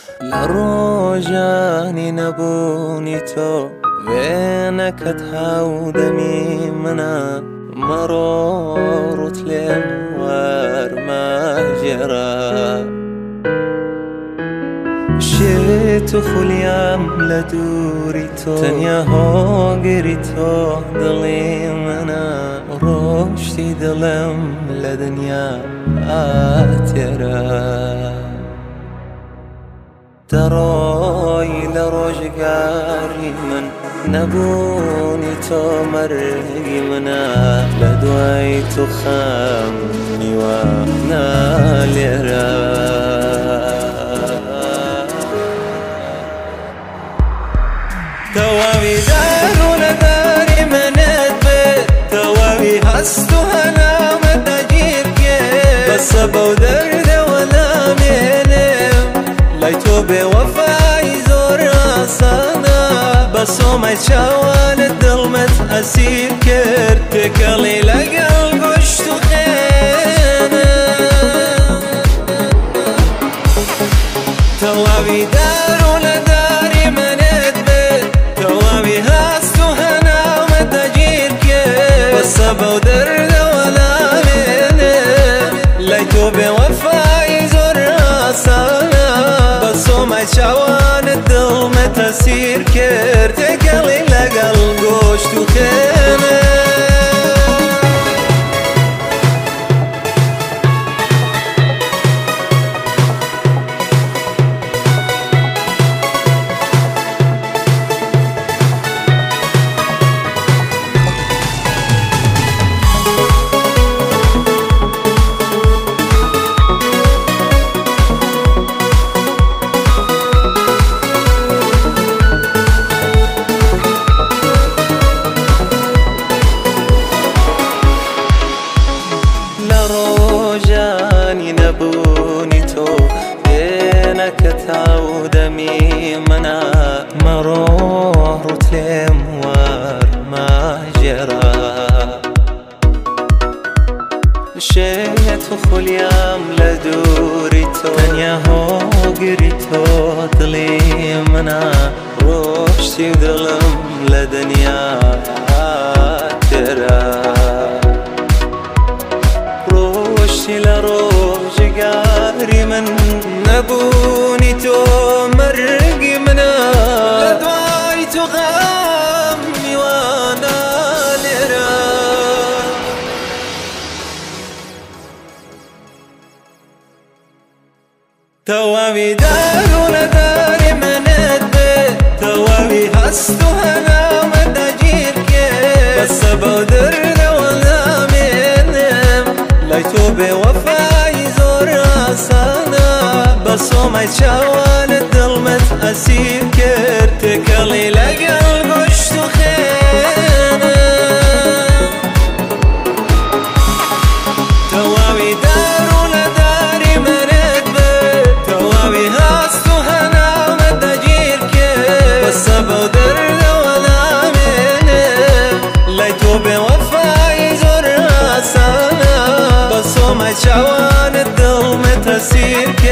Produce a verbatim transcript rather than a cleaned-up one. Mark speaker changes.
Speaker 1: لروجاني نبوني تو وينك تهودمي منا مرور تلموار ما جرى شيتو خليام لدوري تو تنيا هوغري تو دلي منا روشتي دلم لدنيا آترا دراي لروجقاري من نبوني تو مرقي منا لدواي تو خامني وانا لرا توابي دارو لداري من البيت توابي هستو هنا متاجير كيف بس بودرد ولا مينم لايتو بوفاي زور راسانا بسو ما يتشاوان الدلمت أسير كرتك اللي لقى القشت خينا توابي دارو لداري من البيت توابي هاستو هنا ومتاجير كيف بس بودرد ولا مينم لايتو بوفاي زور راسانا بسو ما يتشاوان الدلمت أسير كرتك اللي لقى القشت خينا لروجاني نبوني تو بينك تعودمي منا مرور تلموار ما جرى شيت خليام لدوري تو تنيا هوغري تو دلي منا روشتي دلم لدنيا ترى لروجقاري من نبوني تو مرقي منا لدواي تو غامي وانا لرا توابي دارو لداري من البيت توابي هستو هنا ومتاجير كيف بس بودرد ولا منم لايتو بوفاي زور راسانا بسو ما يتشاوان الدلمت أسير كرتك اللي لقى القشت خينا توابي دارو لداري من البيت توابي هاستو هنا ومتاجير كيف بس بودرد ولا منم لايتو بوفاي زور راسانا بسو ما يتشاوان الدلمت أسير